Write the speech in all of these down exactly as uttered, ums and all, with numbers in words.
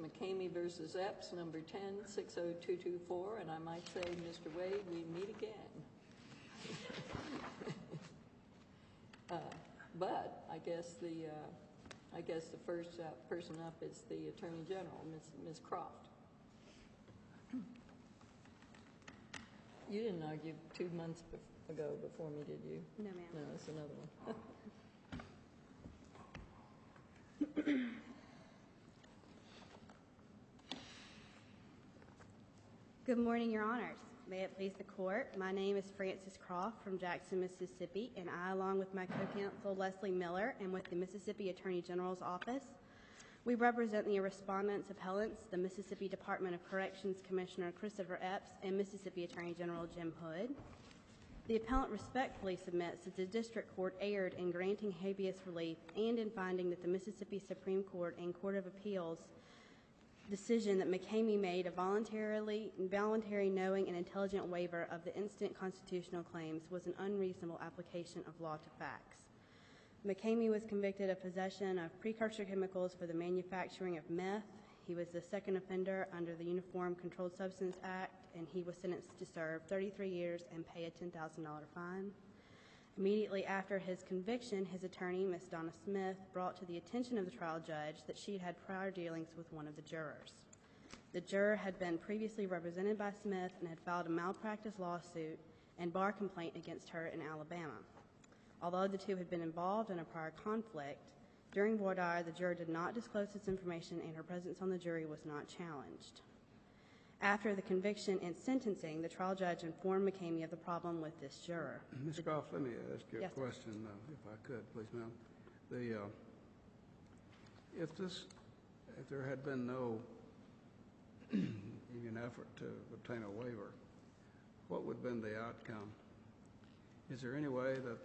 McCamey versus Epps, number ten six oh two two four, and I might say, Mister Wade, we meet again. uh, but I guess the uh, I guess the first uh, person up is the Attorney General, Miz Miz Croft. You didn't argue two months bef ago before me, did you? No, ma'am. No, that's another one. Good morning, Your Honors. May it please the Court, my name is Frances Croft from Jackson, Mississippi, and I, along with my co-counsel Leslie Miller and with the Mississippi Attorney General's Office, we represent the respondents, appellants, the Mississippi Department of Corrections Commissioner Christopher Epps and Mississippi Attorney General Jim Hood. The appellant respectfully submits that the District Court erred in granting habeas relief and in finding that the Mississippi Supreme Court and Court of Appeals decision that McCamey made a voluntarily, voluntary, knowing, and intelligent waiver of the instant constitutional claims was an unreasonable application of law to facts. McCamey was convicted of possession of precursor chemicals for the manufacturing of meth. He was the second offender under the Uniform Controlled Substance Act, and he was sentenced to serve thirty-three years and pay a ten thousand dollar fine. Immediately after his conviction, his attorney, Miz Donna Smith, brought to the attention of the trial judge that she had had prior dealings with one of the jurors. The juror had been previously represented by Smith and had filed a malpractice lawsuit and bar complaint against her in Alabama. Although the two had been involved in a prior conflict, during voir dire, the juror did not disclose this information and her presence on the jury was not challenged. After the conviction and sentencing, the trial judge informed McCamey of the problem with this juror. Miz Croft, let me ask you a yes, question, uh, if I could, please, ma'am. The, uh, if this, if there had been no even effort to obtain a waiver, what would have been the outcome? Is there any way that,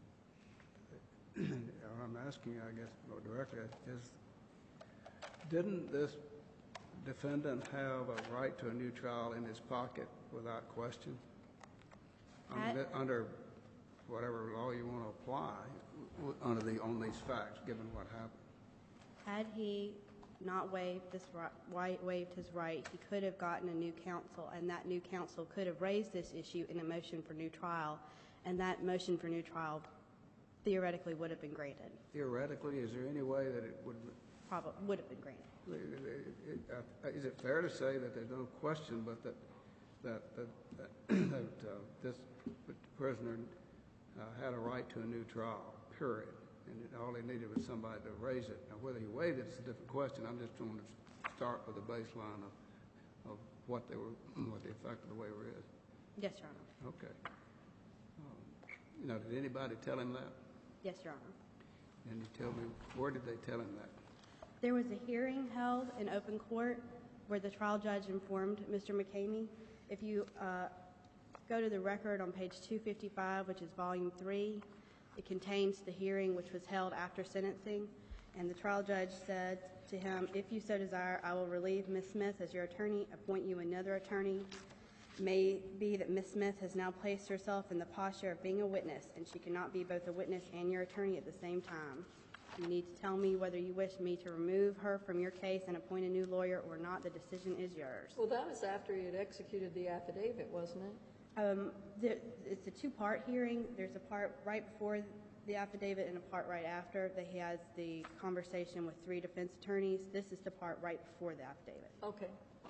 I'm asking, I guess, more directly, is, didn't this defendant have a right to a new trial in his pocket without question? Under, under whatever law you want to apply, under the, on these facts, given what happened. Had he not waived, this right, waived his right, he could have gotten a new counsel, and that new counsel could have raised this issue in a motion for new trial, and that motion for new trial theoretically would have been granted. Theoretically? Is there any way that it would? Probably would have been granted. Is it fair to say that there's no question but that that, that, that, that uh, this prisoner uh, had a right to a new trial, period, and it, all he needed was somebody to raise it? Now, whether he waived it is a different question. I'm just trying to start with the baseline of, of what they were, what the effect of the waiver is. Yes, Your Honor. Okay. Um, you know, did anybody tell him that? Yes, Your Honor. And you tell me, where did they tell him that? There was a hearing held in open court where the trial judge informed Mister McCamey. If you uh, go to the record on page two fifty-five, which is volume three, it contains the hearing which was held after sentencing, and the trial judge said to him, if you so desire, I will relieve Miz Smith as your attorney, appoint you another attorney. It may be that Miz Smith has now placed herself in the posture of being a witness, and she cannot be both a witness and your attorney at the same time. You need to tell me whether you wish me to remove her from your case and appoint a new lawyer or not. The decision is yours. Well, that was after he had executed the affidavit, wasn't it? Um, there, it's a two-part hearing. There's a part right before the affidavit and a part right after that he has the conversation with three defense attorneys. This is the part right before the affidavit. Okay.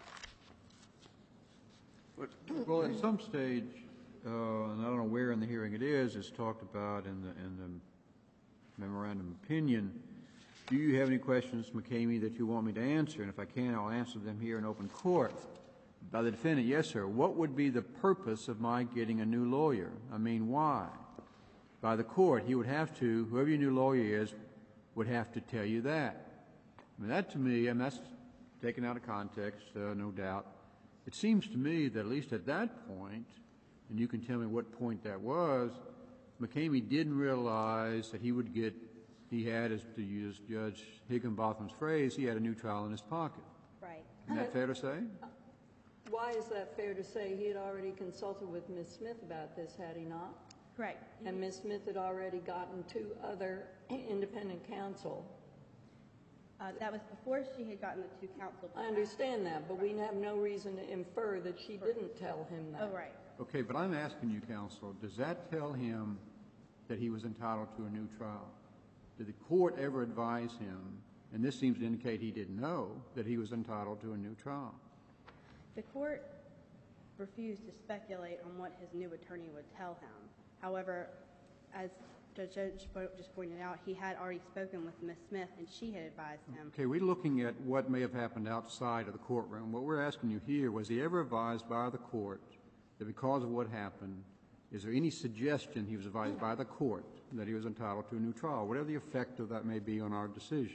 But, well, at some stage, uh, and I don't know where in the hearing it is, it's talked about in the, in the memorandum of opinion. Do you have any questions, McCamey, that you want me to answer? And if I can, I'll answer them here in open court. By the defendant, yes, sir. What would be the purpose of my getting a new lawyer? I mean, why? By the court, he would have to, whoever your new lawyer is, would have to tell you that. I mean, that to me, and that's taken out of context, uh, no doubt. It seems to me that at least at that point, and you can tell me what point that was, McCamey didn't realize that he would get, he had, as to use Judge Higginbotham's phrase, he had a new trial in his pocket. Right. Isn't that fair to say? Why is that fair to say? He had already consulted with Miz Smith about this, had he not? Correct. And Miz Smith had already gotten two other independent counsel Uh, That was before she had gotten the two counsel. I understand that, but we have no reason to infer that she didn't tell him that. Oh, right. Okay, but I'm asking you, counsel, does that tell him that he was entitled to a new trial? Did the court ever advise him, and this seems to indicate he didn't know, that he was entitled to a new trial? The court refused to speculate on what his new attorney would tell him. However, as Judge Judge just pointed out, he had already spoken with Miz Smith, and she had advised him. Okay, we're looking at what may have happened outside of the courtroom. What we're asking you here, was he ever advised by the court that because of what happened, is there any suggestion he was advised by the court that he was entitled to a new trial, whatever the effect of that may be on our decision?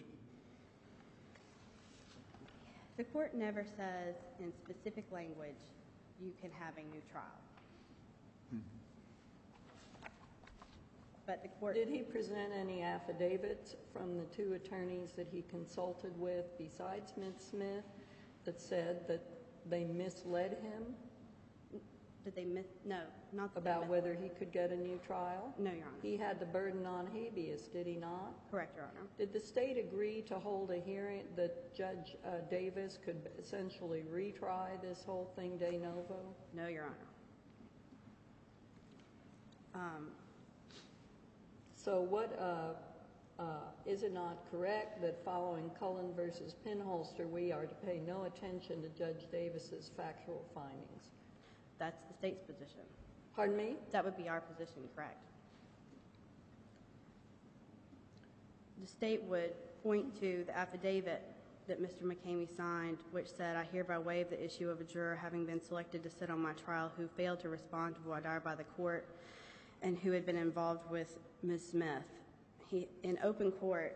The court never says in specific language, you can have a new trial. But the court... Did he present any affidavits from the two attorneys that he consulted with besides Miz Smith that said that they misled him Did they miss? No, not that they about miss- whether he could get a new trial? No, Your Honor. He had the burden on habeas, did he not? Correct, Your Honor. Did the state agree to hold a hearing that Judge uh, Davis could essentially retry this whole thing de novo? No, Your Honor. Um, So what, uh, uh, is it not correct that following Cullen versus Pinholster, we are to pay no attention to Judge Davis's factual findings? That's the state's position. Pardon me? That would be our position, correct? The state would point to the affidavit that Mister McCamey signed, which said, I hereby waive the issue of a juror having been selected to sit on my trial who failed to respond to voir dire by the court and who had been involved with Miz Smith. He, in open court,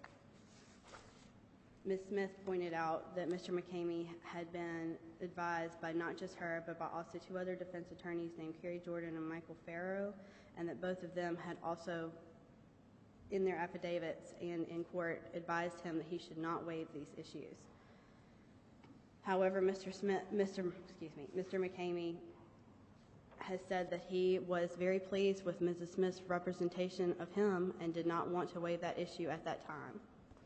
Miz Smith pointed out that Mister McCamey had been advised by not just her, but by also two other defense attorneys named Kerry Jordan and Michael Farrow, and that both of them had also, in their affidavits and in court, advised him that he should not waive these issues. However, Mister Smith, Mister excuse me, Mister McCamey has said that he was very pleased with Missus Smith's representation of him and did not want to waive that issue at that time.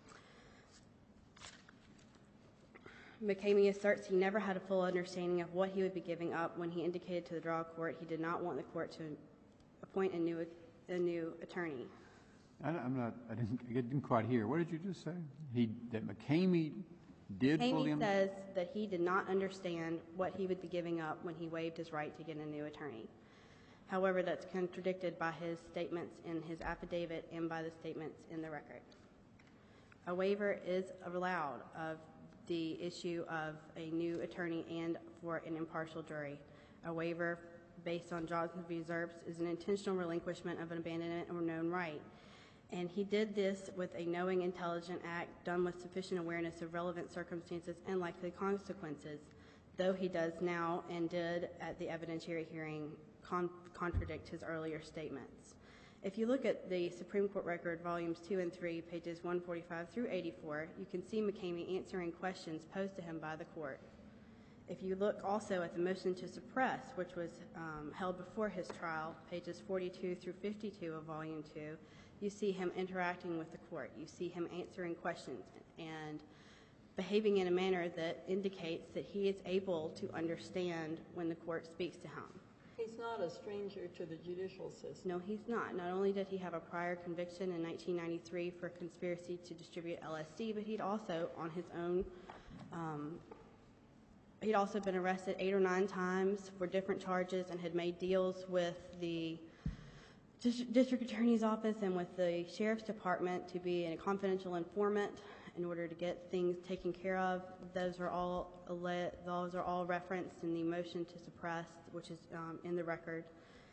McCamey asserts he never had a full understanding of what he would be giving up when he indicated to the trial court he did not want the court to appoint a new a new attorney. I, I'm not. I didn't. I didn't quite hear. What did you just say? He that McCamey did fully McCamey understand. says that he did not understand what he would be giving up when he waived his right to get a new attorney. However, that's contradicted by his statements in his affidavit and by the statements in the record. A waiver is allowed of the issue of a new attorney and for an impartial jury. A waiver based on Johnson v. Zerps is an intentional relinquishment of an abandonment or known right. And he did this with a knowing, intelligent act done with sufficient awareness of relevant circumstances and likely consequences, though he does now and did at the evidentiary hearing con- contradict his earlier statements. If you look at the Supreme Court record, volumes two and three, pages one forty-five through eighty-four, you can see McCamey answering questions posed to him by the court. If you look also at the motion to suppress, which was um, held before his trial, pages forty-two through fifty-two of volume two, you see him interacting with the court. You see him answering questions and behaving in a manner that indicates that he is able to understand when the court speaks to him. He's not a stranger to the judicial system. No, he's not. Not only did he have a prior conviction in nineteen ninety-three for conspiracy to distribute L S D, but he'd also, on his own, um, he'd also been arrested eight or nine times for different charges and had made deals with the district attorney's office and with the sheriff's department to be a confidential informant in order to get things taken care of. Those are all those are all referenced in the motion to suppress, which is um, in the record.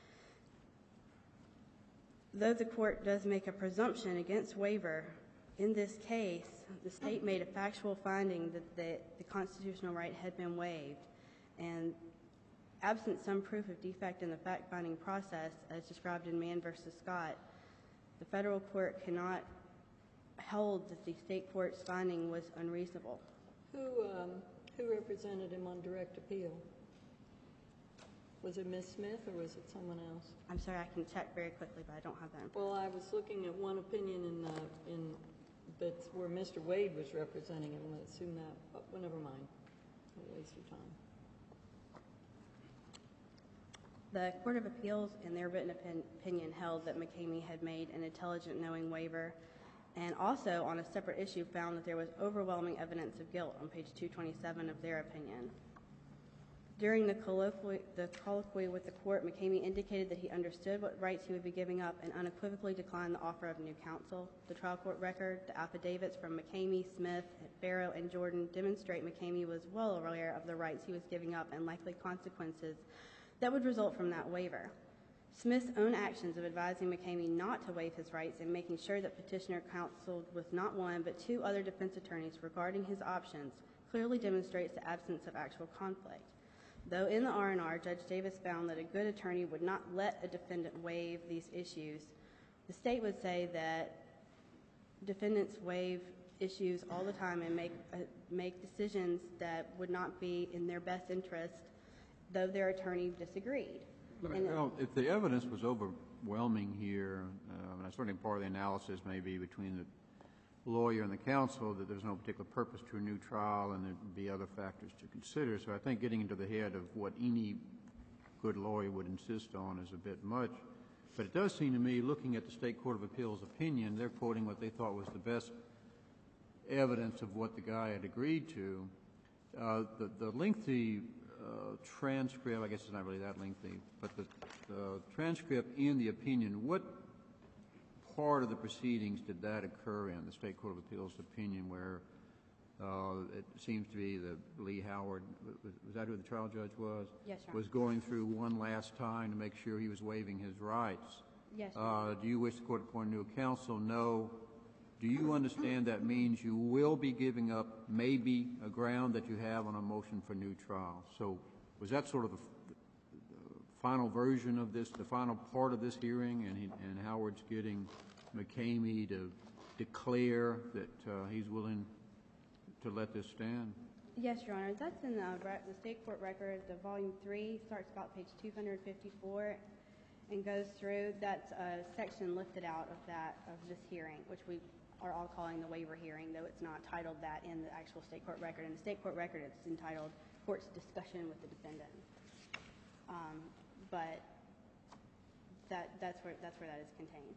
Though the court does make a presumption against waiver, in this case, the state made a factual finding that the, the constitutional right had been waived, and absent some proof of defect in the fact-finding process, as described in Mann versus Scott, the federal court cannot hold that the state court's finding was unreasonable. Who, um, who represented him on direct appeal? Was it Miz Smith or was it someone else? I'm sorry, I can check very quickly, but I don't have that. Well, I was looking at one opinion in the, in that's where Mister Wade was representing him. Let's assume that, but well, never mind. Don't waste your time. The Court of Appeals, in their written opin- opinion, held that McCamey had made an intelligent knowing waiver, and also on a separate issue found that there was overwhelming evidence of guilt on page two twenty-seven of their opinion. During the colloquy, the colloquy with the court, McCamey indicated that he understood what rights he would be giving up and unequivocally declined the offer of new counsel. The trial court record, the affidavits from McCamey, Smith, Barrow, and Jordan demonstrate McCamey was well aware of the rights he was giving up and likely consequences that would result from that waiver. Smith's own actions of advising McCamey not to waive his rights and making sure that petitioner counseled with not one but two other defense attorneys regarding his options clearly demonstrates the absence of actual conflict. Though in the R and R, Judge Davis found that a good attorney would not let a defendant waive these issues, the state would say that defendants waive issues all the time and make, uh, make decisions that would not be in their best interest, though their attorney disagreed. And Well, if the evidence was overwhelming here, uh, and certainly part of the analysis may be between the lawyer and the counsel that there's no particular purpose to a new trial and there'd be other factors to consider. So I think getting into the head of what any good lawyer would insist on is a bit much. But it does seem to me, looking at the State Court of Appeals opinion, they're quoting what they thought was the best evidence of what the guy had agreed to. Uh, the, the lengthy uh, transcript, I guess it's not really that lengthy, but the, the transcript in the opinion, what part of the proceedings did that occur in, the State Court of Appeals opinion, where uh, it seems to be that Lee Howard, was, was that who the trial judge was? Yes, Your Honor. Was going through one last time to make sure he was waiving his rights. Yes, Your Honor. Uh, do you wish the court to appoint a new counsel? No. Do you understand that means you will be giving up maybe a ground that you have on a motion for new trial? So was that sort of the, the final version of this, the final part of this hearing, and, he, and Howard's getting McCamey to declare that uh, he's willing to let this stand? Yes, Your Honor. That's in the, re- the state court record. The volume three starts about page two hundred fifty-four and goes through. That's a section lifted out of that of this hearing, which we are all calling the waiver hearing, though it's not titled that in the actual state court record. In the state court record, it's entitled Court's Discussion with the Defendant. Um, but that that's where that's where that is contained.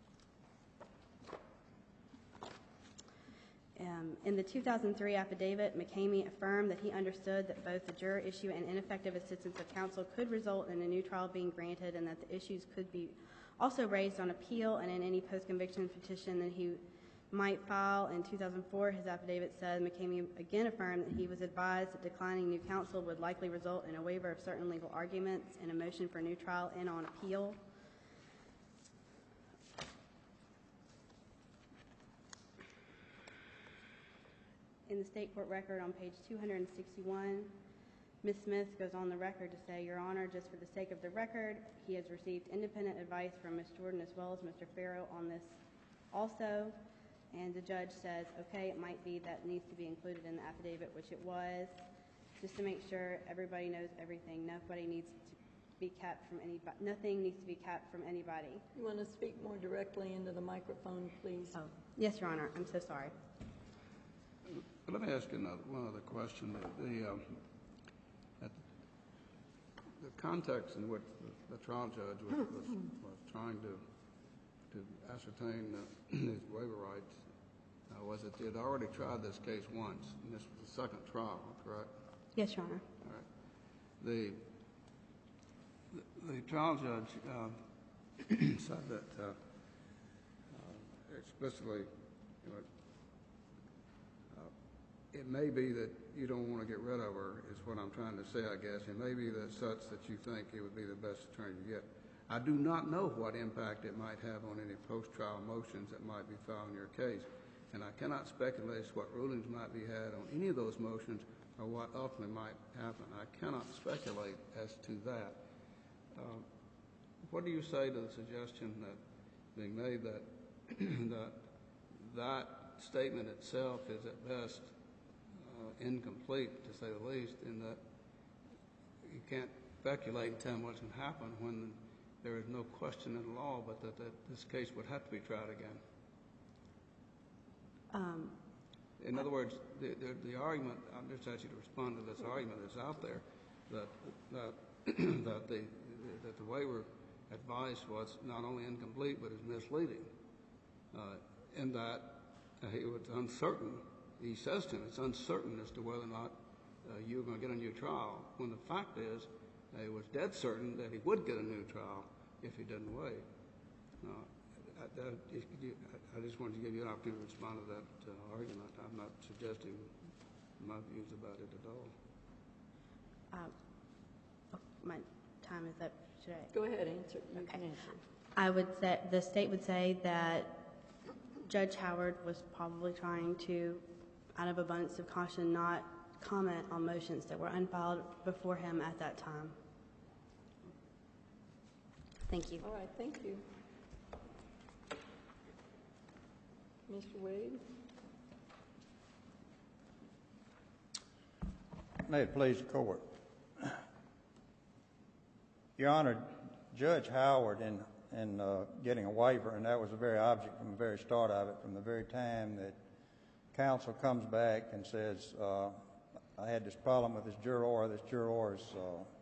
Um, in the two thousand three affidavit, McCamey affirmed that he understood that both the juror issue and ineffective assistance of counsel could result in a new trial being granted, and that the issues could be also raised on appeal and in any post-conviction petition that he might file. In two thousand four, his affidavit said McCamey again affirmed that he was advised that declining new counsel would likely result in a waiver of certain legal arguments and a motion for a new trial and on appeal. In the state court record on page two hundred sixty-one, Miz Smith goes on the record to say, Your Honor, just for the sake of the record, he has received independent advice from Miz Jordan as well as Mister Farrow on this also. And the judge says, okay, it might be that needs to be included in the affidavit, which it was, just to make sure everybody knows everything. Nobody needs to be kept from anybody. Nothing needs to be kept from anybody. You want to speak more directly into the microphone, please? Oh, yes, Your Honor. I'm so sorry. Let me ask you another, one other question. The, um, at the context in which the, the trial judge was, was, was trying to to ascertain uh, his waiver rights uh, was that he had already tried this case once, and this was the second trial, correct? Yes, Your Honor. All right. The the, the trial judge uh, said that uh, uh, explicitly, you know, it may be that you don't want to get rid of her, is what I'm trying to say, I guess. It may be that such that you think it would be the best attorney to get. I do not know what impact it might have on any post-trial motions that might be filed in your case, and I cannot speculate as to what rulings might be had on any of those motions or what ultimately might happen. I cannot speculate as to that. Uh, what do you say to the suggestion that being made that that that statement itself is at best Uh, incomplete, to say the least, in that you can't speculate and tell them what's going to happen when there is no question in the law, but that, that this case would have to be tried again? Um, In other words, the, the, the argument, I'm just asking you to respond to this argument that's out there, that, that, that the, that the waiver advice was not only incomplete, but is misleading, uh, in that uh, he was uncertain. He says to him, it's uncertain as to whether or not uh, you're going to get a new trial, when the fact is uh, he was dead certain that he would get a new trial if he didn't wait. Uh, I, I, I just wanted to give you an opportunity to respond to that uh, argument. I'm not suggesting my views about it at all. um, oh, my time is up today. Go ahead, answer. You Okay. can answer. I would say, the state would say that Judge Howard was probably trying to, out of abundance of caution, not comment on motions that were unfiled before him at that time. Thank you. All right, thank you. Mister Wade? May it please the court. Your Honor, Judge Howard, in, in uh, getting a waiver, and that was the very object from the very start of it, from the very time that counsel comes back and says, uh, I had this problem with this juror, this juror is,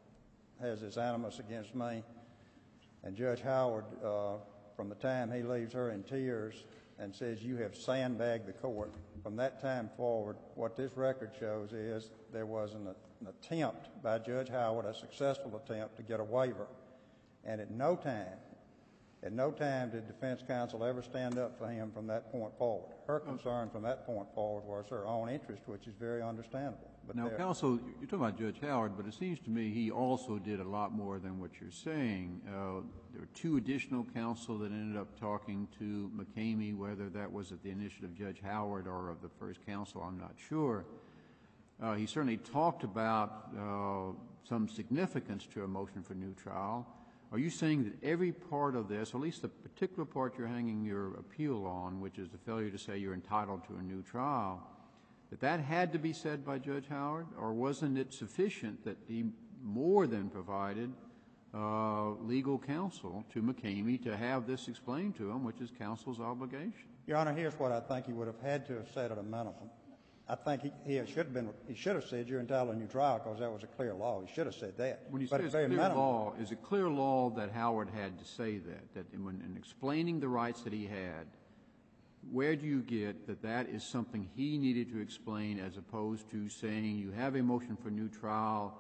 uh, has this animus against me, and Judge Howard, uh, from the time he leaves her in tears and says, you have sandbagged the court, from that time forward, what this record shows is there was an, an attempt by Judge Howard, a successful attempt to get a waiver. And at no time, at no time did defense counsel ever stand up for him from that point forward. Her concern from that point forward was her own interest, which is very understandable. But Now, there- counsel, you're talking about Judge Howard, but it seems to me he also did a lot more than what you're saying. Uh, there were two additional counsel that ended up talking to McCamey, whether that was at the initiative of Judge Howard or of the first counsel, I'm not sure. Uh, he certainly talked about uh, some significance to a motion for new trial. Are you saying that every part of this, or at least the particular part you're hanging your appeal on, which is the failure to say you're entitled to a new trial, that that had to be said by Judge Howard, or wasn't it sufficient that he more than provided uh, legal counsel to McCamey to have this explained to him, which is counsel's obligation? Your Honor, here's what I think he would have had to have said at a minimum. I think he, he should have been. He should have said you're entitled to a new trial because that was a clear law. He should have said that. When you but say at it's very clear minimum, law, is it clear law that Howard had to say that? That in, when, in explaining the rights that he had, where do you get that that is something he needed to explain as opposed to saying you have a motion for new trial,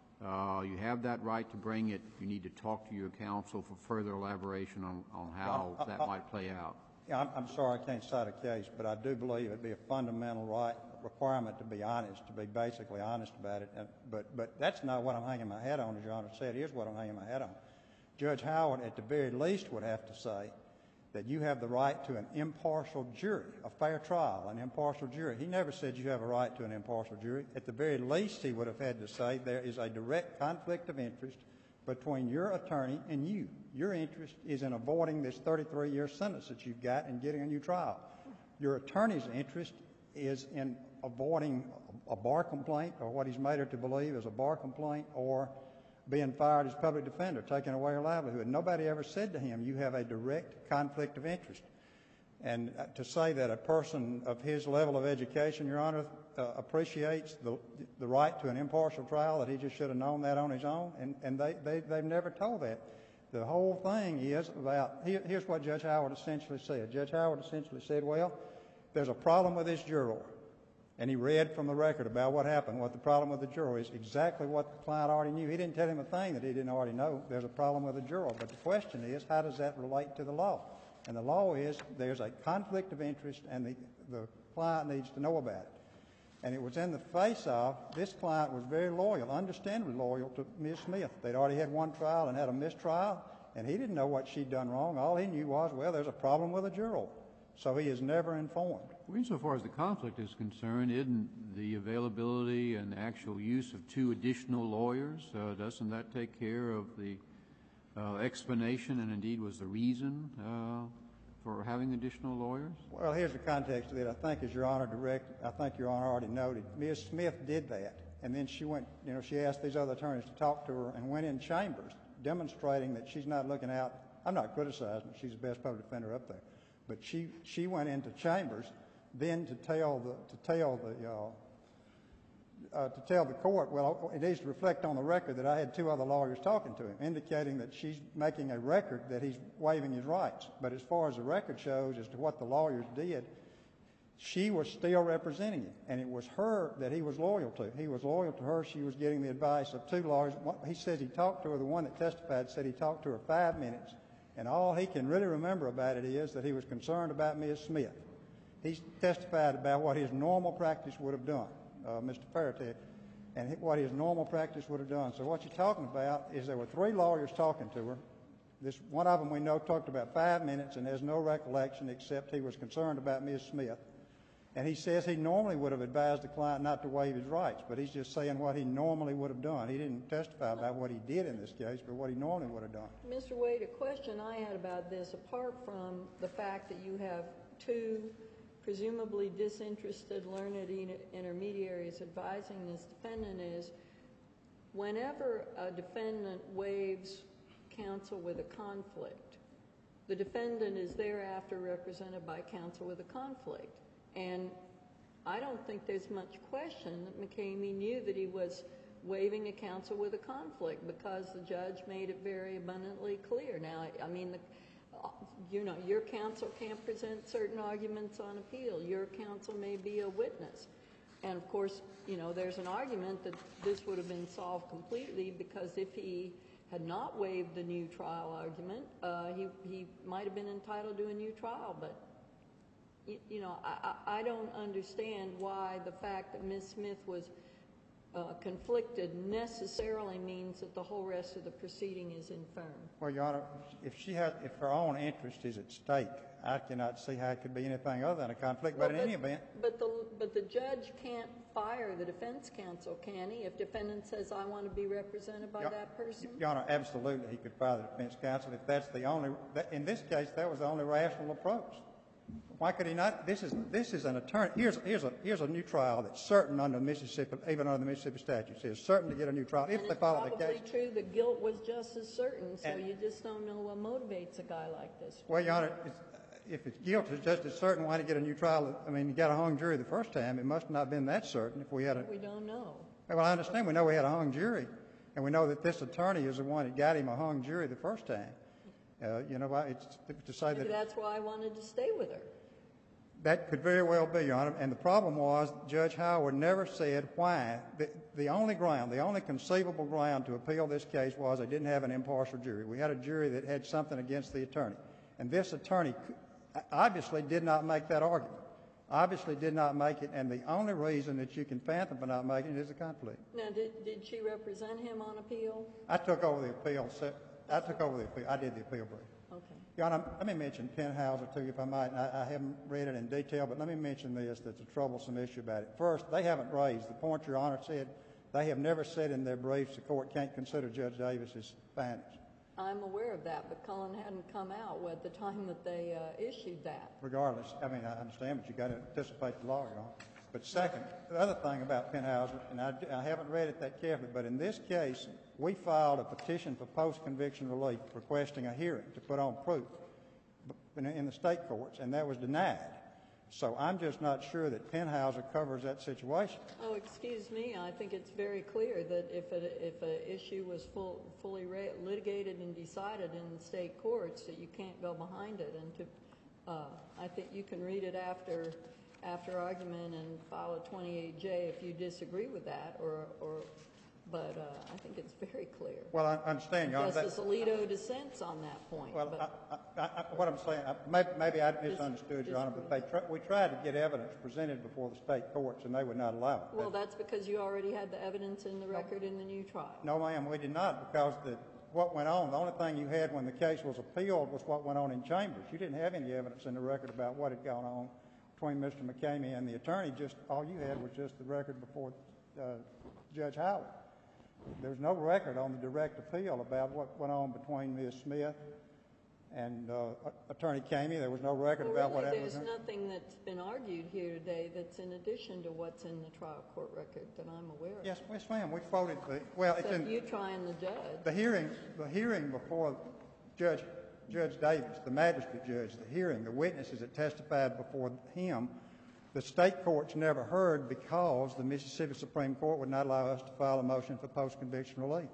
uh, you have that right to bring it, you need to talk to your counsel for further elaboration on, on how Well, I- that I- might play out? Yeah, I'm, I'm sorry I can't cite a case, but I do believe it'd be a fundamental right requirement to be honest, to be basically honest about it. And, but but that's not what I'm hanging my hat on, as Your Honor said. Here's what I'm hanging my hat on. Judge Howard, at the very least, would have to say that you have the right to an impartial jury, a fair trial, an impartial jury. He never said you have a right to an impartial jury. At the very least, he would have had to say there is a direct conflict of interest between your attorney and you. Your interest is in avoiding this thirty-three year sentence that you've got and getting a new trial. Your attorney's interest is in avoiding a bar complaint, or what he's made her to believe is a bar complaint, or being fired as public defender, taking away her livelihood. Nobody ever said to him, you have a direct conflict of interest. And uh, to say that a person of his level of education, Your Honor, uh, appreciates the, the right to an impartial trial, that he just should have known that on his own, and, and they, they, they've never told that. The whole thing is about, here, here's what Judge Howard essentially said. Judge Howard essentially said, well, there's a problem with this juror. And he read from the record about what happened, what the problem with the juror is, exactly what the client already knew. He didn't tell him a thing that he didn't already know. There's a problem with the juror. But the question is, how does that relate to the law? And the law is there's a conflict of interest, and the, the client needs to know about it. And it was in the face of, this client was very loyal, understandably loyal to Miz Smith. They'd already had one trial and had a mistrial, and he didn't know what she'd done wrong. All he knew was, well, there's a problem with a juror. So he is never informed. Well, insofar as the conflict is concerned, isn't the availability and actual use of two additional lawyers, uh, doesn't that take care of the uh, explanation and indeed was the reason uh, for having additional lawyers? Well, here's the context of it. I think, as Your Honor direct, I think Your Honor already noted, Miz Smith did that. And then she went, you know, she asked these other attorneys to talk to her and went in chambers, demonstrating that she's not looking out. I'm not criticizing her. She's the best public defender up there. But she, she went into chambers then to tell the to tell the uh, uh, to tell the court, well, it needs to reflect on the record that I had two other lawyers talking to him, indicating that she's making a record that he's waiving his rights. But as far as the record shows as to what the lawyers did, she was still representing him, and it was her that he was loyal to. He was loyal to her. She was getting the advice of two lawyers. He says he talked to her. The one that testified said he talked to her five minutes, and all he can really remember about it is that he was concerned about Miz Smith. He testified about what his normal practice would have done, uh, Mister Faraday, and what his normal practice would have done. So what you're talking about is there were three lawyers talking to her. This one of them we know talked about five minutes and has no recollection except he was concerned about Miz Smith. And he says he normally would have advised the client not to waive his rights, but he's just saying what he normally would have done. He didn't testify about what he did in this case, but what he normally would have done. Mister Wade, a question I had about this, apart from the fact that you have two presumably disinterested learned intermediaries advising this defendant, is whenever a defendant waives counsel with a conflict, the defendant is thereafter represented by counsel with a conflict. And I don't think there's much question that McCamey knew that he was waiving a counsel with a conflict because the judge made it very abundantly clear. Now, I mean, the, you know, your counsel can't present certain arguments on appeal. Your counsel may be a witness. And, of course, you know, there's an argument that this would have been solved completely because if he had not waived the new trial argument, uh, he, he might have been entitled to a new trial. But You know, I, I don't understand why the fact that Miz Smith was uh, conflicted necessarily means that the whole rest of the proceeding is infirm. Well, Your Honor, if she has, if her own interest is at stake, I cannot see how it could be anything other than a conflict. Well, but in but, any event, but the but the judge can't fire the defense counsel, can he? If defendant says, "I want to be represented by Your, that person," Your Honor, absolutely, he could fire the defense counsel if that's the only. That, in this case, that was the only rational approach. Why could he not? This is this is an attorney. Here's here's a here's a new trial that's certain under Mississippi, even under the Mississippi statutes. It's certain to get a new trial if and they follow the case. It's probably true that guilt was just as certain. So And, you just don't know what motivates a guy like this. Well, Your Honor, it's, if it's guilt is just as certain, why to get a new trial? I mean, you got a hung jury the first time. It must not have been that certain if we had a. We don't know. Well, I understand. We know we had a hung jury, and we know that this attorney is the one that got him a hung jury the first time. Uh, you know, it's to say Maybe that. that's why I wanted to stay with her. That could very well be, Your Honor. And the problem was Judge Howard never said why. The, the only ground, the only conceivable ground to appeal this case was they didn't have an impartial jury. We had a jury that had something against the attorney. And this attorney obviously did not make that argument, obviously did not make it. And the only reason that you can fathom for not making it is a conflict. Now, did, did she represent him on appeal? I took over the appeal. I took over the appeal. I did the appeal brief. Okay. Your Honor, let me mention Penhauser to you, if I might. I, I haven't read it in detail, but let me mention this that's a troublesome issue about it. First, they haven't raised the point Your Honor said. They have never said in their briefs the court can't consider Judge Davis's findings. I'm aware of that, but Cullen hadn't come out at the time that they uh, issued that. Regardless, I mean, I understand, but you've got to anticipate the law, Your Honor. But second, the other thing about Penhauser, and I, I haven't read it that carefully, but in this case, we filed a petition for post-conviction relief requesting a hearing to put on proof in, in the state courts, and that was denied. So I'm just not sure that Penhauser covers that situation. Oh, excuse me. I think it's very clear that if a, if an issue was full, fully litigated and decided in the state courts, that you can't go behind it. And to, uh, I think you can read it after after argument and file a twenty-eight J if you disagree with that, or, or but uh, I think it's very clear. Well, I understand, Your Honor. Justice Alito dissents on that point. Well, but I, I, I, what I'm saying, I, maybe, maybe I misunderstood, Your Honor, but they tr we tried to get evidence presented before the state courts, and they would not allow it. Well, that's because you already had the evidence in the record in the new trial. No, ma'am, we did not, because the, what went on, the only thing you had when the case was appealed was what went on in chambers. You didn't have any evidence in the record about what had gone on between Mister McCamey and the attorney. Just all you had was just the record before uh, Judge Howard. There's no record on the direct appeal about what went on between Miz Smith and uh, Attorney Camey. There was no record well, about really, what happened. There's nothing that's been argued here today that's in addition to what's in the trial court record that I'm aware of. Yes, yes, ma'am. We quoted the well. Except it's in you trying the judge. The hearing, the hearing before Judge Judge Davis, the magistrate judge, the hearing, the witnesses that testified before him The state courts never heard because the Mississippi Supreme Court would not allow us to file a motion for post-conviction relief.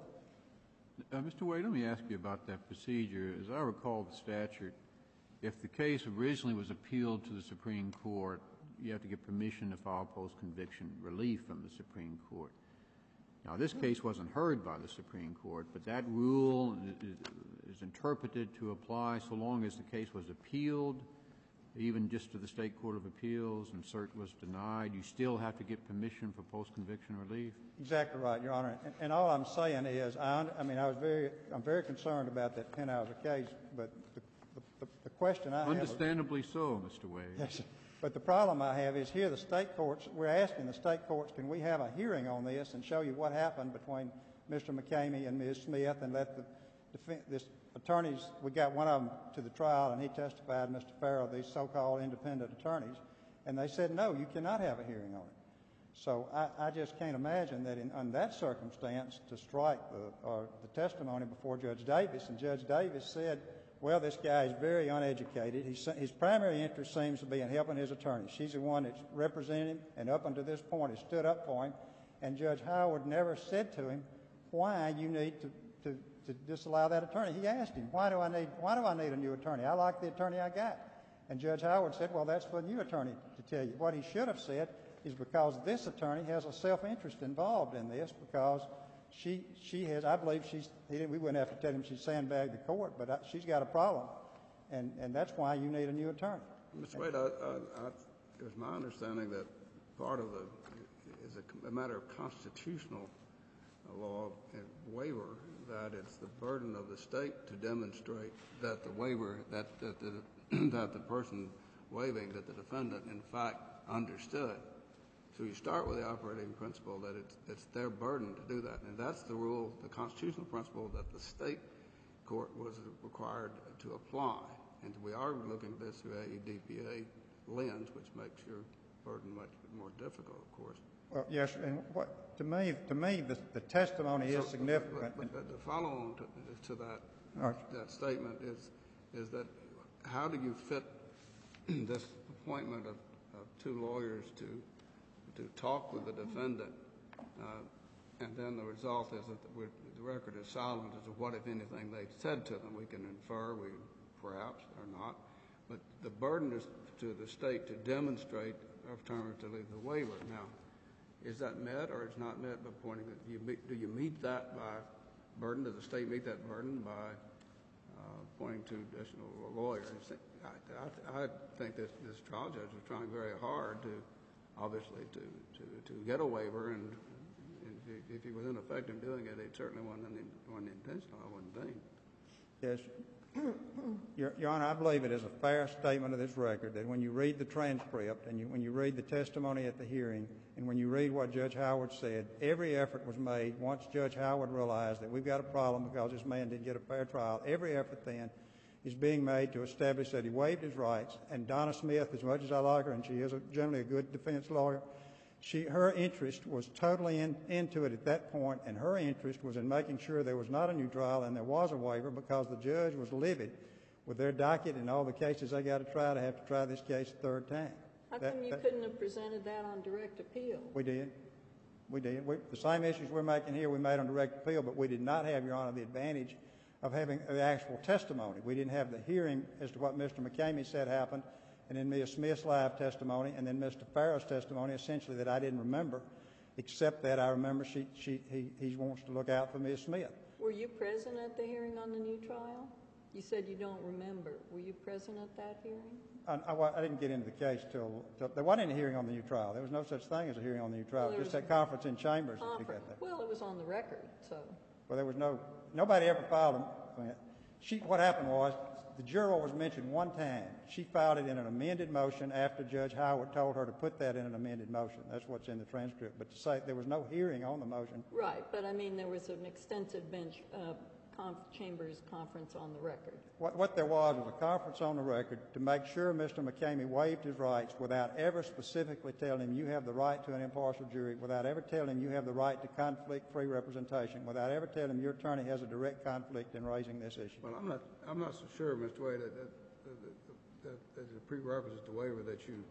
Uh, Mister Wade, let me ask you about that procedure. As I recall the statute, if the case originally was appealed to the Supreme Court, you have to get permission to file post-conviction relief from the Supreme Court. Now, this case wasn't heard by the Supreme Court, but that rule is, is interpreted to apply so long as the case was appealed, even just to the State Court of Appeals, and cert was denied. You still have to get permission for post-conviction relief? Exactly right, Your Honor. And, and all I'm saying is, I, I mean, I was very, I'm very concerned about that Penhauser case, but the, the, the question I have... Understandably so, Mister Wade. Yes, sir. But the problem I have is here the state courts, we're asking the state courts, can we have a hearing on this and show you what happened between Mister McCamey and Miz Smith, and let the defense, this attorneys, we got one of them to the trial and he testified, Mister Farrell, these so-called independent attorneys, and they said, no, you cannot have a hearing on it. So I, I just can't imagine that in, in that circumstance to strike the, or the testimony before Judge Davis, and Judge Davis said, well, this guy is very uneducated. He's, his primary interest seems to be in helping his attorney. She's the one that's represented him, and up until this point has stood up for him. And Judge Howard never said to him why you need to, to, to disallow that attorney. He asked him, why do I need why do I need a new attorney? I like the attorney I got. And Judge Howard said, well, that's for a new attorney to tell you. What he should have said is because this attorney has a self-interest involved in this, because She she has, I believe she's, he didn't, we wouldn't have to tell him she's sandbagged the court, but I, she's got a problem, and, and that's why you need a new attorney. Mister Wade, I, I, I, it was my understanding that part of the, is a, a matter of constitutional law and waiver, that it's the burden of the state to demonstrate that the waiver, that, that, the, that the person waiving, that the defendant in fact understood. So you start with the operating principle that it's, it's their burden to do that. And that's the rule, the constitutional principle that the state court was required to apply. And we are looking at this through a D P A lens, which makes your burden much more difficult, of course. Well, yes, and what, to me, to me, the, the testimony so, is significant. But, but the follow-on to, to that, right. that statement is, is that how do you fit this appointment of, of two lawyers to to talk with the defendant, uh, and then the result is that the, the record is silent as to what, if anything, they said to them. We can infer, we perhaps or not, but the burden is to the state to demonstrate affirmatively the waiver. Now, is that met or it's not met by pointing that you meet, do you meet that by burden? Does the state meet that burden by uh, pointing to additional lawyers? I, I, I think this, this trial judge was trying very hard to obviously to, to, to get a waiver, and if, if he was ineffective doing it, it certainly wasn't, wasn't intentional, I wouldn't think. Yes. Your, Your Honor, I believe it is a fair statement of this record that when you read the transcript and you, when you read the testimony at the hearing and when you read what Judge Howard said, every effort was made once Judge Howard realized that we've got a problem because this man didn't get a fair trial. Every effort then is being made to establish that he waived his rights. And Donna Smith, as much as I like her, and she is a, generally a good defense lawyer, she, her interest was totally in, into it at that point, and her interest was in making sure there was not a new trial and there was a waiver, because the judge was livid with their docket and all the cases they got to try to have to try this case a third time. How That- come you that- couldn't have presented that on direct appeal? We did. We did. We, the same issues we're making here we made on direct appeal, but we did not have, Your Honor, the advantage of having the actual testimony. We didn't have the hearing as to what Mister McCamey said happened, and then Miz Smith's live testimony, and then Mister Farrell's testimony, essentially that I didn't remember, except that I remember she, she, he, he wants to look out for Miz Smith. Were you present at the hearing on the new trial? You said you don't remember. Were you present at that hearing? I, I, wa- I didn't get into the case till, till there wasn't any hearing on the new trial. There was no such thing as a hearing on the new trial. Well, there Just was that conference in chambers that you Confer- got there. Well, it was on the record, so. Well, there was no, nobody ever filed them. I mean, she, what happened was, the juror was mentioned one time. She filed it in an amended motion after Judge Howard told her to put that in an amended motion. That's what's in the transcript. But to say there was no hearing on the motion. Right, but I mean, there was an extensive bench, uh, conf- chambers conference on the record. What, what there was was a conference on the record to make sure Mister McCamey waived his rights without ever specifically telling him you have the right to an impartial jury, without ever telling him you have the right to conflict-free representation, without ever telling him your attorney has a direct conflict in raising this issue. Well, I'm not, I'm not so sure, Mister Wade, that, that, that, that, that as a prerequisite to waiver that you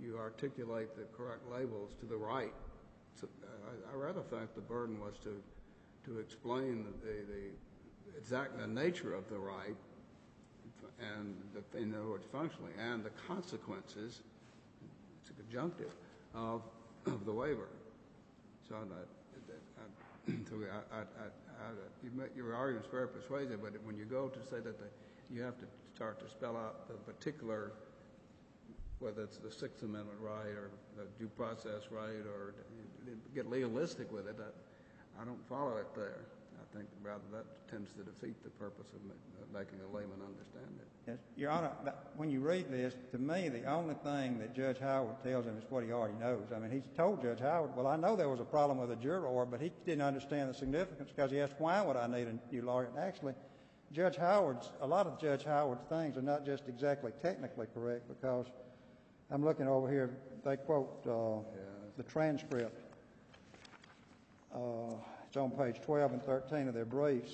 you articulate the correct labels to the right. So, uh, I, I rather think the burden was to to explain the, the, the exact the nature of the right, and the, in other words, functionally, and the consequences. It's a conjunctive of of the waiver. So, that, I, so I, I, I, I, you make, your argument's very persuasive, but when you go to say that the, you have to start to spell out the particular, whether it's the Sixth Amendment right or the due process right, or get legalistic with it, I, I don't follow it there. I think rather that tends to defeat the purpose of, ma of making a layman understand it. Yes, Your Honor, when you read this, to me, the only thing that Judge Howard tells him is what he already knows. I mean, he's told Judge Howard, well, I know there was a problem with a juror, but he didn't understand the significance because he asked, why would I need a new lawyer? And actually, Judge Howard's, a lot of Judge Howard's things are not just exactly technically correct, because I'm looking over here, they quote uh, Yeah. the transcript. Uh, it's on page twelve and thirteen of their briefs.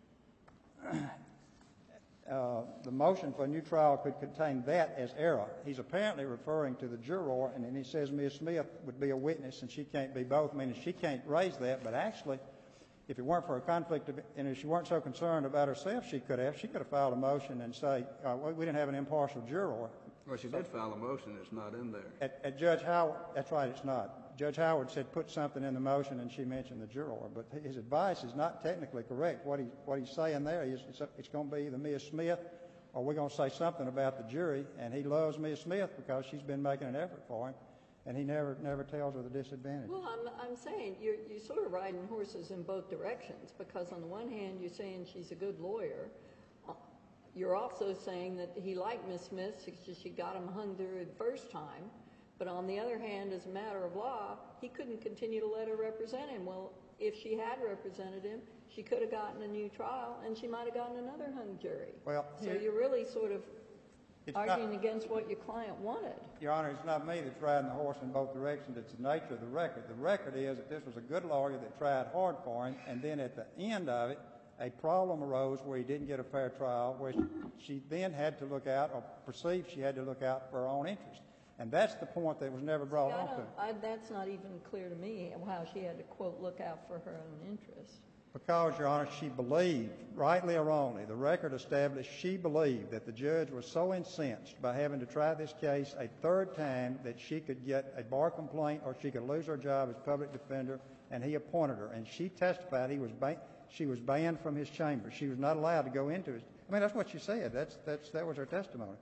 Uh, the motion for a new trial could contain that as error. He's apparently referring to the juror, and then he says Miz Smith would be a witness and she can't be both, meaning she can't raise that. But actually, if it weren't for a conflict of, and if she weren't so concerned about herself, she could have. She could have filed a motion and say, uh, we didn't have an impartial juror. Well, she did file a motion. It's not in there. At, at Judge Howard, that's right, it's not. Judge Howard said put something in the motion, and she mentioned the juror. But his advice is not technically correct. What, he, what he's saying there is it's, it's going to be either Miz Smith or we're going to say something about the jury, and he loves Miz Smith because she's been making an effort for him, and he never never tells her the disadvantage. Well, I'm, I'm saying you're, you're sort of riding horses in both directions, because on the one hand, you're saying she's a good lawyer. You're also saying that he liked Miz Smith, she, she got him hung through the first time. But on the other hand, as a matter of law, he couldn't continue to let her represent him. Well, if she had represented him, she could have gotten a new trial, and she might have gotten another hung jury. Well, so here- you're really sort of It's arguing not- against what your client wanted. Your Honor, it's not me that's riding the horse in both directions. It's the nature of the record. The record is that this was a good lawyer that tried hard for him, and then at the end of it, a problem arose where he didn't get a fair trial, where she, she then had to look out, or perceived she had to look out for her own interest. And that's the point that was never brought See, I on to don't, him. I, that's not even clear to me how she had to, quote, look out for her own interest. Because, Your Honor, she believed, rightly or wrongly, the record established she believed that the judge was so incensed by having to try this case a third time that she could get a bar complaint or she could lose her job as public defender, and he appointed her. And she testified he was ban- she was banned from his chamber. She was not allowed to go into his... I mean, that's what she said. That's, that's, that was her testimony.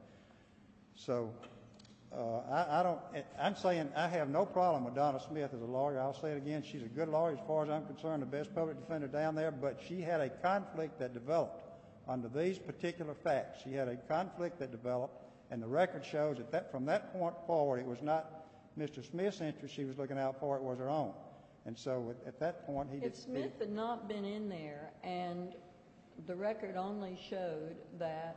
So... Uh, I, I don't, I'm saying I have no problem with Donna Smith as a lawyer. I'll say it again. She's a good lawyer as far as I'm concerned, the best public defender down there, but she had a conflict that developed under these particular facts. She had a conflict that developed, and the record shows that, that from that point forward, it was not Mister Smith's interest she was looking out for, it was her own. And so at, at that point, he If did... Smith had not been in there, and the record only showed that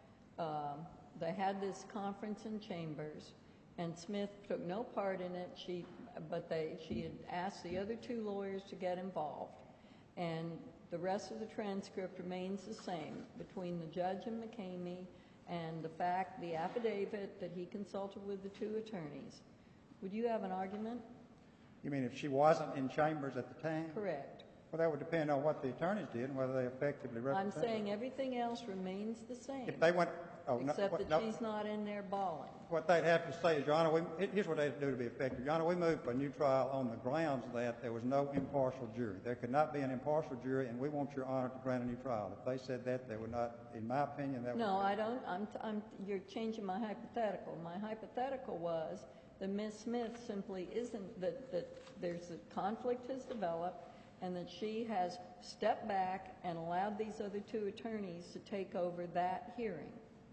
um, they had this conference in chambers, and Smith took no part in it. She, but they, she had asked the other two lawyers to get involved, and the rest of the transcript remains the same between the judge and McCamey, and the fact, the affidavit that he consulted with the two attorneys. Would you have an argument? You mean if she wasn't in chambers at the time? Correct. Well, that would depend on what the attorneys did and whether they effectively I'm represented. saying everything else remains the same, If they went... Oh, no, except what- that no. she's not in there bawling. What they'd have to say is, Your Honor, we, here's what they'd do to be effective. Your Honor, we moved for a new trial on the grounds that there was no impartial jury. There could not be an impartial jury, and we want Your Honor to grant a new trial. If they said that, they would not, in my opinion, that would... No, I don't. I'm, I'm, you're changing my hypothetical. My hypothetical was that Miz Smith simply isn't, that, that there's a conflict has developed, and that she has stepped back and allowed these other two attorneys to take over that hearing.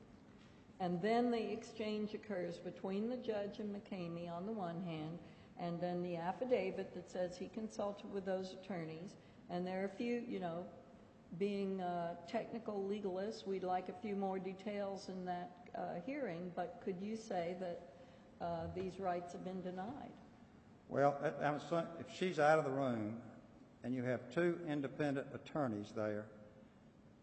And then the exchange occurs between the judge and McCamey on the one hand, and then the affidavit that says he consulted with those attorneys. And there are a few, you know, being uh, technical legalists, we'd like a few more details in that uh, hearing, but could you say that uh, these rights have been denied? Well, that, I'm saying, if she's out of the room, and you have two independent attorneys there,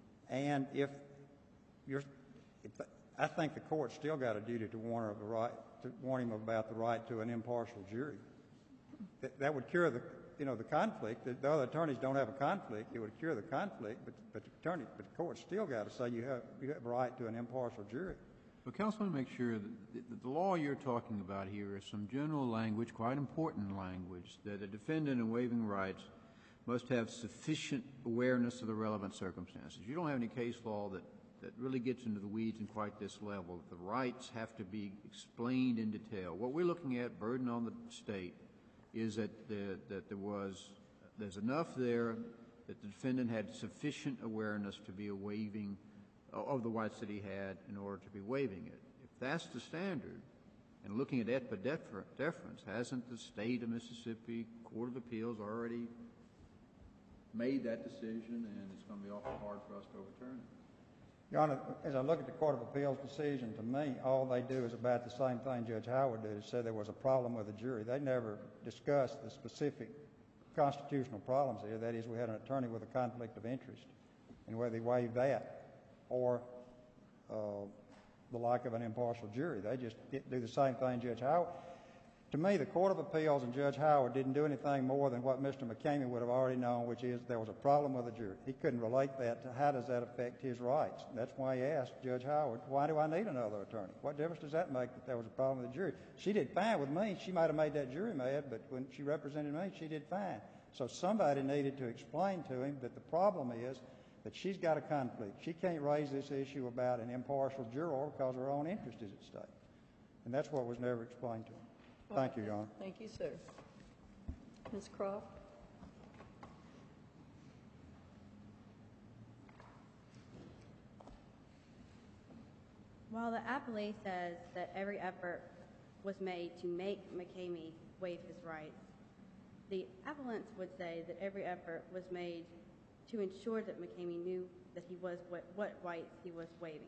and if you're... If the, I think the court's still got a duty to warn her of the right to warn him about the right to an impartial jury. That, that would cure the, you know, the conflict. The, the other attorneys don't have a conflict. It would cure the conflict, but, but the attorney, but the court's still got to say you have, you have a right to an impartial jury. But counsel, I want to make sure that the, the law you're talking about here is some general language, quite important language, that a defendant in waiving rights must have sufficient awareness of the relevant circumstances. You don't have any case law that, that really gets into the weeds in quite this level. The rights have to be explained in detail. What we're looking at, burden on the state, is that, the, that there was, there's enough there that the defendant had sufficient awareness to be a waiving of the rights that he had in order to be waiving it. If that's the standard, and looking at E D P A deference, hasn't the state of Mississippi Court of Appeals already made that decision, and it's going to be awful hard for us to overturn it? Your Honor, as I look at the Court of Appeals decision, to me, all they do is about the same thing Judge Howard did, is say there was a problem with the jury. They never discussed the specific constitutional problems here. That is, we had an attorney with a conflict of interest, and whether he waived that or uh, the lack of an impartial jury. They just do the same thing Judge Howard. To me, the Court of Appeals and Judge Howard didn't do anything more than what Mister McCamey would have already known, which is there was a problem with the jury. He couldn't relate that to how does that affect his rights. That's why he asked Judge Howard, why do I need another attorney? What difference does that make that there was a problem with the jury? She did fine with me. She might have made that jury mad, but when she represented me, she did fine. So somebody needed to explain to him that the problem is that she's got a conflict. She can't raise this issue about an impartial juror because her own interest is at stake. And that's what was never explained to him. Thank you, Your Honor. Thank you, sir. Miz Croft? While the appellee says that every effort was made to make McCamey waive his rights, the appellants would say that every effort was made to ensure that McCamey knew that he was what, what rights he was waiving.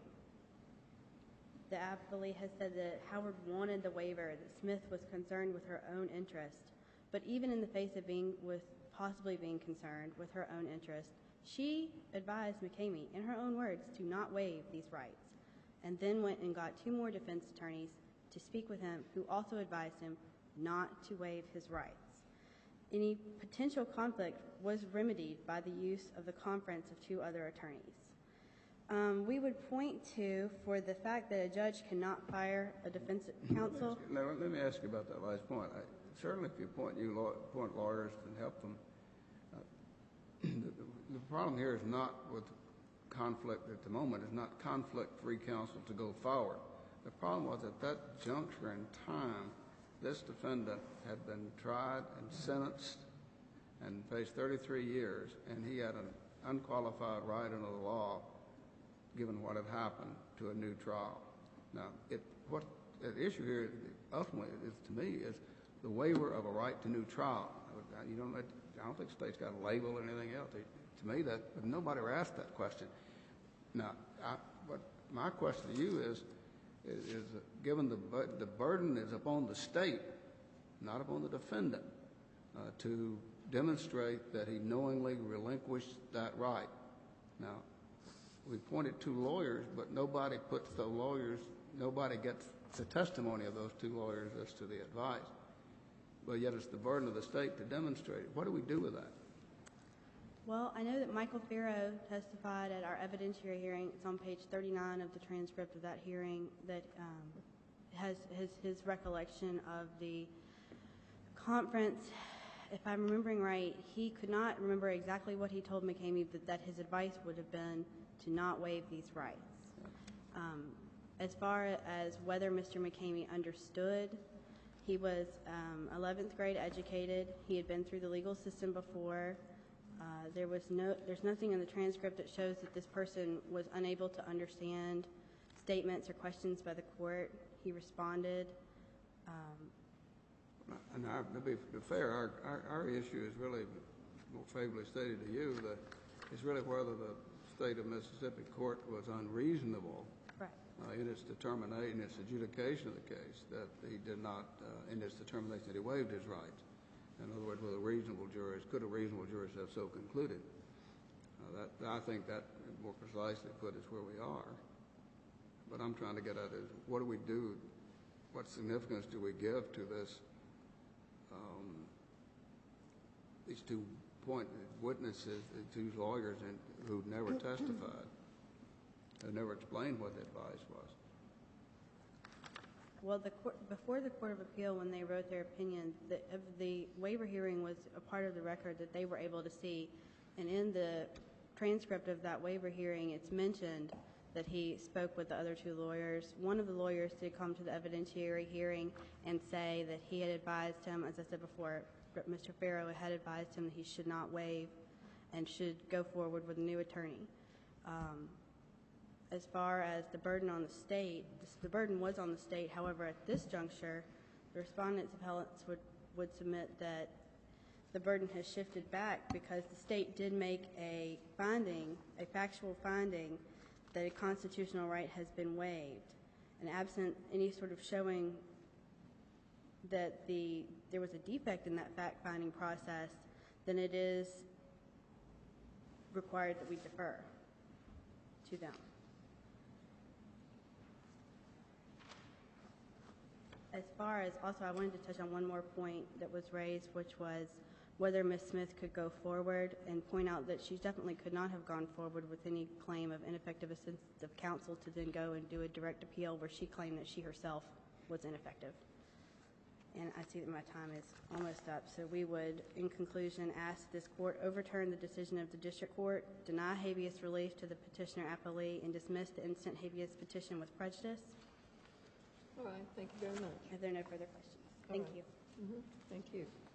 The appellee has said that Howard wanted the waiver, that Smith was concerned with her own interest. But even in the face of being with possibly being concerned with her own interest, she advised McCamey, in her own words, to not waive these rights, and then went and got two more defense attorneys to speak with him, who also advised him not to waive his rights. Any potential conflict was remedied by the use of the conference of two other attorneys. Um, we would point to, for the fact that a judge cannot fire a defense counsel. Now, let me ask you about that last point. I, certainly, if you point you law, point lawyers and help them, uh, the, the problem here is not with conflict at the moment. It's not conflict-free counsel to go forward. The problem was at that juncture in time, this defendant had been tried and sentenced and faced thirty-three years, and he had an unqualified right under the law, given what had happened, to a new trial. Now, it, what the issue here ultimately is, to me, is the waiver of a right to new trial. You don't let, I don't think the state's got a label or anything else. To me, that but nobody ever asked that question. Now, I, what my question to you is, is, is given the the burden is upon the state, not upon the defendant, uh, to demonstrate that he knowingly relinquished that right. Now, we pointed two lawyers, but nobody puts the lawyers, nobody gets the testimony of those two lawyers as to the advice. But yet it's the burden of the state to demonstrate it. What do we do with that? Well, I know that Michael Farrow testified at our evidentiary hearing. It's on page thirty-nine of the transcript of that hearing, that um, has his, his recollection of the conference. If I'm remembering right, he could not remember exactly what he told McCamey, but that his advice would have been to not waive these rights. Um, as far as whether Mister McCamey understood, he was um, eleventh grade educated. He had been through the legal system before. Uh, there was no, there's nothing in the transcript that shows that this person was unable to understand statements or questions by the court. He responded. Um, and I, to be fair, our, our, our issue is really more favorably stated to you that it's really whether the state of Mississippi court was unreasonable right. uh, in its determination, its adjudication of the case, that he did not, uh, in its determination that he waived his rights. In other words, whether reasonable jurors, could a reasonable jurors have so concluded? Uh, that, I think that more precisely put us where we are. But I'm trying to get at is, what do we do what significance do we give to this, um, these two point witnesses, the two lawyers and, who never testified, who never explained what the advice was? Well, the court, before the Court of Appeal, when they wrote their opinion, the, of the waiver hearing was a part of the record that they were able to see. And in the transcript of that waiver hearing, it's mentioned that he spoke with the other two lawyers. One of the lawyers did come to the evidentiary hearing and say that he had advised him, as I said before, Mister Farrow had advised him that he should not waive and should go forward with a new attorney. Um, As far as the burden on the state, the burden was on the state. However, at this juncture, the respondents' appellants would, would submit that the burden has shifted back because the state did make a finding, a factual finding, that a constitutional right has been waived. And absent any sort of showing that the there was a defect in that fact-finding process, then it is required that we defer to them. As far as, also I wanted to touch on one more point that was raised, which was whether Miz Smith could go forward, and point out that she definitely could not have gone forward with any claim of ineffective assistance of counsel to then go and do a direct appeal where she claimed that she herself was ineffective. And I see that my time is almost up, so we would, in conclusion, ask this court overturn the decision of the district court, deny habeas relief to the petitioner appellee, and dismiss the instant habeas petition with prejudice. All right, thank you very much. If there are no further questions. All Thank right. you. Mhm, thank you.